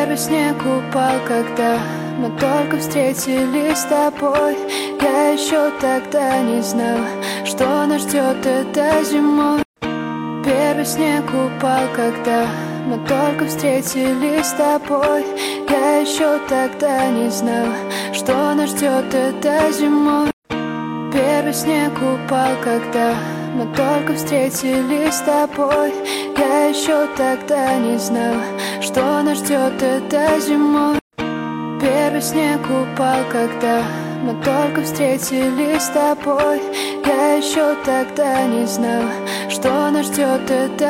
Первый снег упал, когда мы только встретились с тобой. Я еще тогда не знал, что нас ждет этой зимой. Первый снег упал, когда мы только встретились с тобой. Я еще тогда не знал, что нас ждет этой зимой. Первый снег упал, когда мы только встретились с тобой. Я еще тогда не знал, что нас ждет этой зимой. Первый снег упал, когда мы только встретились с тобой. Я еще тогда не знал, что нас ждет этой